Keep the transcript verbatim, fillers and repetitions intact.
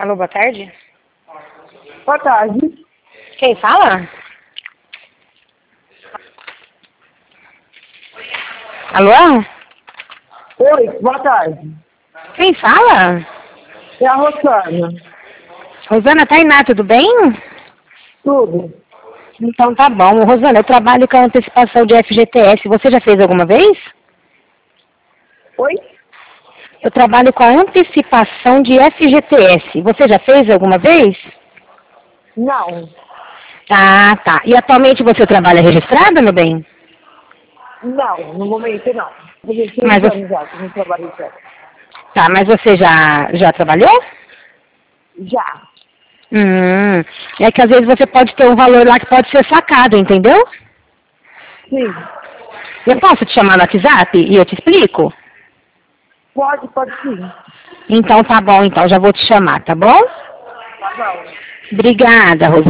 Alô, boa tarde. Boa tarde. Quem fala? Alô? Oi, boa tarde. Quem fala? É a Rosana. Rosana Tainá, tudo bem? Tudo? Então tá bom. Rosana, eu trabalho com a antecipação de F G T S. Você já fez alguma vez? Oi? Eu trabalho com a antecipação de F G T S. Você já fez alguma vez? Não. Ah, tá. E atualmente você trabalha registrada, meu bem? Não, no momento não. Porque Mas três você... anos já que eu não trabalho já. Tá, mas você já, já trabalhou? Já. Hum, é que às vezes você pode ter um valor lá que pode ser sacado, entendeu? Sim. Eu posso te chamar no WhatsApp e eu te explico? Pode, pode sim. Então tá bom, então já vou te chamar, tá bom? Tá bom. Obrigada, Rosana.